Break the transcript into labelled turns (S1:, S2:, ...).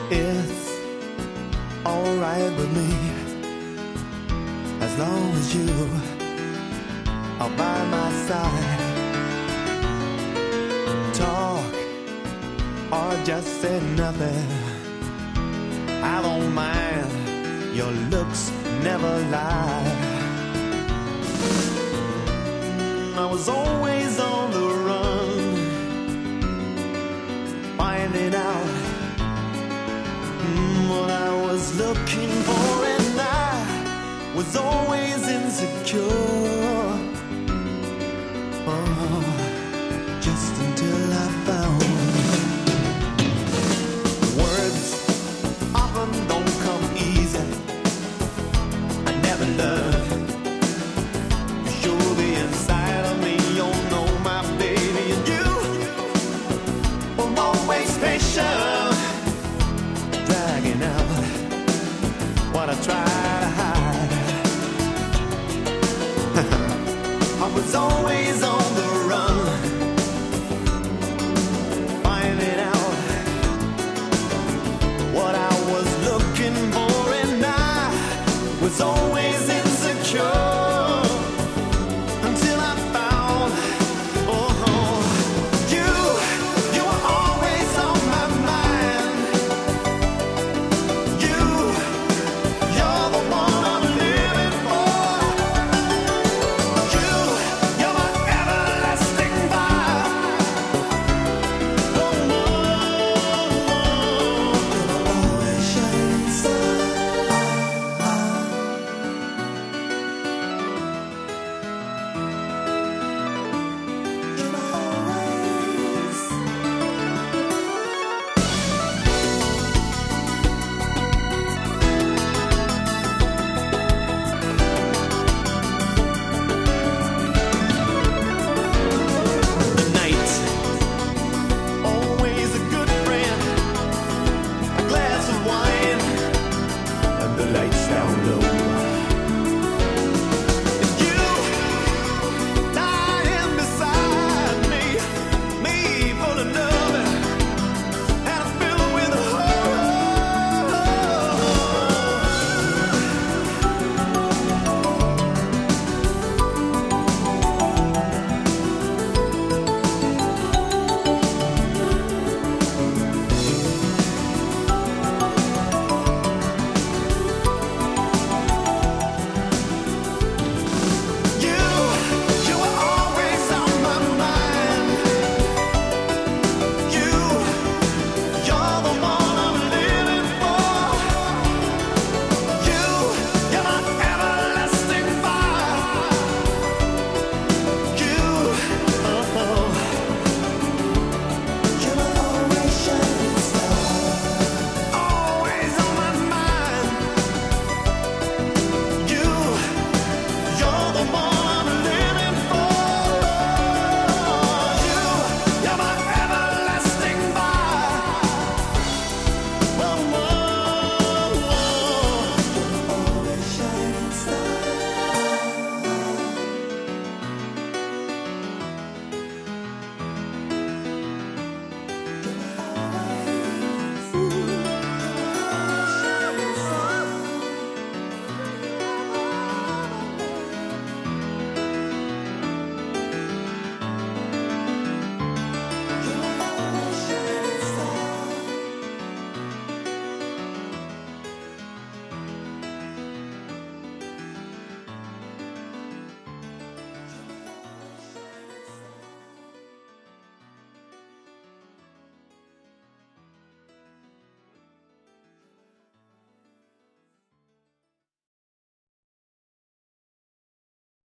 S1: It's alright with me as long as you are by my side. Talk or just say nothing, I don't mind, your looks never lie. I was always on the run, finding out what I was looking for, and I was always insecure. Oh, just until I found words often don't come easy. I never learned to show the inside of me. You know my baby, and you were always patient, dragging out what I try to hide. I was always on the run, finding out what I was looking for, and I was always